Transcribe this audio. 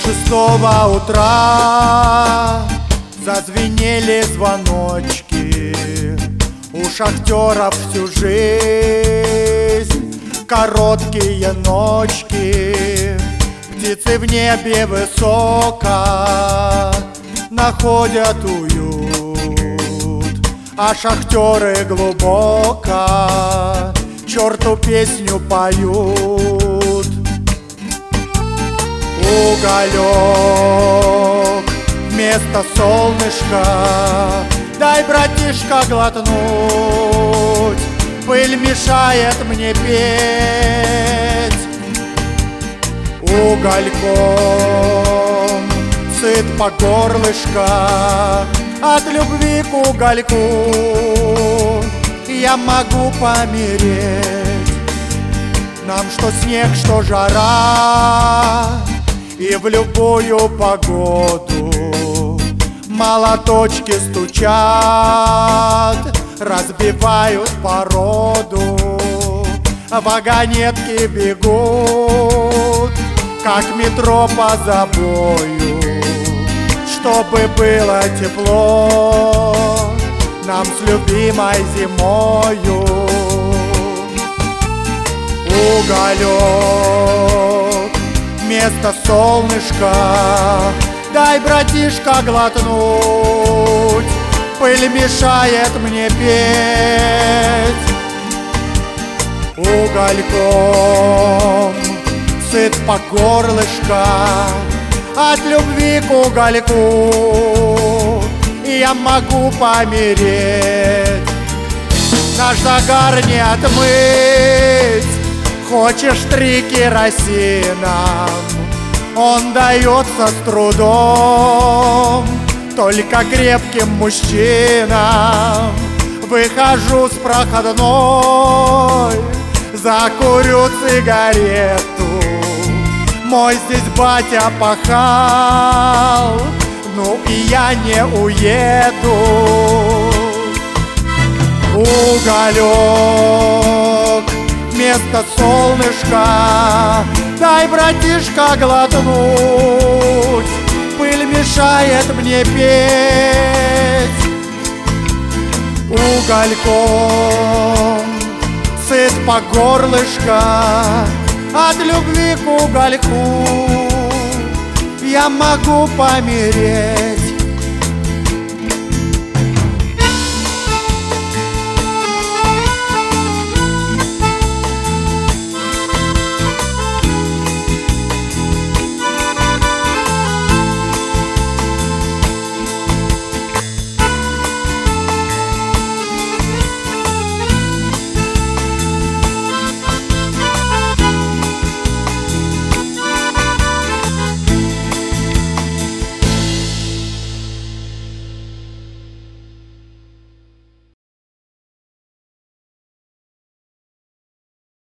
6 утра зазвенели звоночки. У шахтеров всю жизнь короткие ночки. Птицы в небе высоко находят уют, а шахтеры глубоко черту песню поют. Уголек вместо солнышка, дай, братишка, глотнуть. Пыль мешает мне петь. Угольком сыт по горлышко, от любви к угольку я могу помереть. Нам что снег, что жара, и в любую погоду молоточки стучат, разбивают породу. Вагонетки бегут, как метро по забою, чтобы было тепло нам с любимой зимою. Уголек вместо солнышка, дай, братишка, глотнуть. Пыль мешает мне петь. Угольком сыт по горлышко, от любви к угольку я могу помереть. Наш загар не отмыть, хочешь 3 керосина, он дается с трудом только крепким мужчинам. Выхожу с проходной, закурю сигарету. Мой здесь батя пахал, ну и я не уеду. Уголек вместо солнышка, дай, братишка, глотнуть. Пыль мешает мне петь. Угольком сыт по горлышко, от любви к угольку я могу помереть.